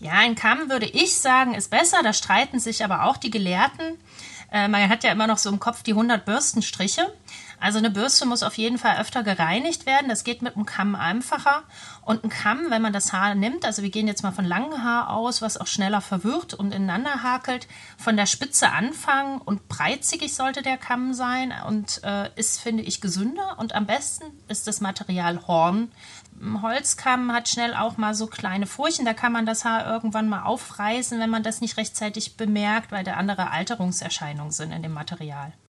Ja, ein Kamm würde ich sagen, ist besser. Da streiten sich aber auch die Gelehrten. Man hat ja immer noch so im Kopf die 100 Bürstenstriche. Also eine Bürste muss auf jeden Fall öfter gereinigt werden. Das geht mit einem Kamm einfacher. Und ein Kamm, wenn man das Haar nimmt, also wir gehen jetzt mal von langem Haar aus, was auch schneller verwirrt und ineinander hakelt, von der Spitze anfangen und breitzigig sollte der Kamm sein und ist, finde ich, gesünder. Und am besten ist das Material Horn. Ein Holzkamm hat schnell auch mal so kleine Furchen, da kann man das Haar irgendwann mal aufreißen, wenn man das nicht rechtzeitig bemerkt, weil da andere Alterungserscheinungen sind in dem Material.